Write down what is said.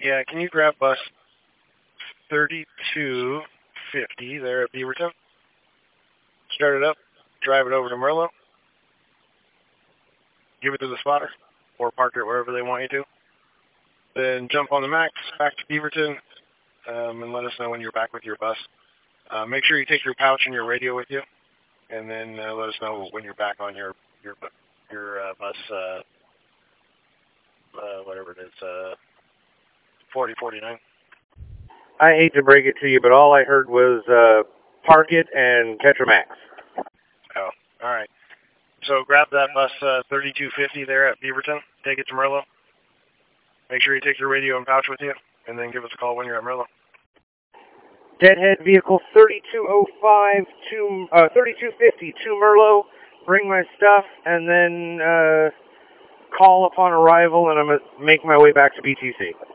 Yeah, can you grab bus 3250 there at Beaverton? Start it up, drive it over to Merlo, give it to the spotter, or park it wherever they want you to. Then jump on the Max back to Beaverton, and let us know when you're back with your bus. Make sure you take your pouch and your radio with you, and then let us know when you're back on your bus, whatever it is, 4049. I hate to break it to you, but all I heard was park it and catch a Max. Oh, all right. So grab that bus 3250 there at Beaverton. Take it to Merlo. Make sure you take your radio and pouch with you, and then give us a call when you're at Merlo. Deadhead vehicle 3250 to Merlo. Bring my stuff, and then call upon arrival, and I'm going to make my way back to BTC.